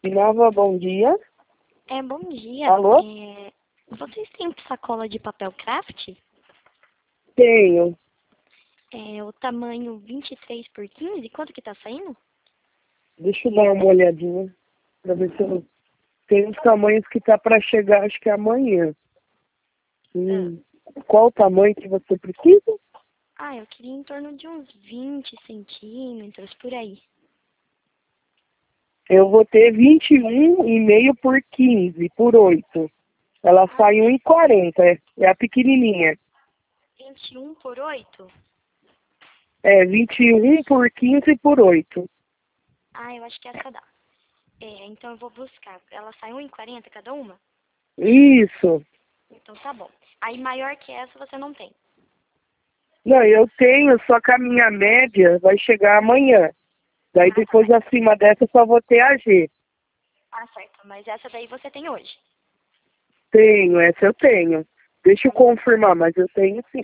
Nova, bom dia. Bom dia. Alô? Vocês têm sacola de papel craft? Tenho. O tamanho 23 por 15, quanto que tá saindo? Deixa eu dar uma olhadinha pra ver se eu... Tem os tamanhos que tá pra chegar, acho que amanhã. Qual o tamanho que você precisa? Eu queria em torno de uns 20 centímetros, por aí. Eu vou ter 21,5 por 15, por 8. Ela sai 1,40, é a pequenininha. 21 por 8? 21 por 15 por 8. Eu acho que essa dá. Então eu vou buscar. Ela sai 1,40 cada uma? Isso. Então tá bom. Aí maior que essa você não tem? Não, eu tenho, só que a minha média vai chegar amanhã. Daí depois acima dessa eu só vou ter a G. Certo. Mas essa daí você tem hoje? Tenho, essa eu tenho. Deixa eu confirmar, mas eu tenho sim.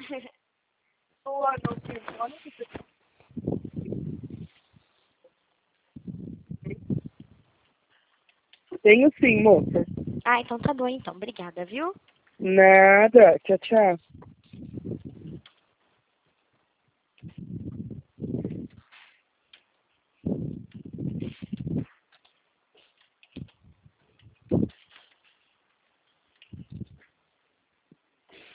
Tenho sim, moça. Então tá bom então. Obrigada, viu? Nada. Tchau, tchau.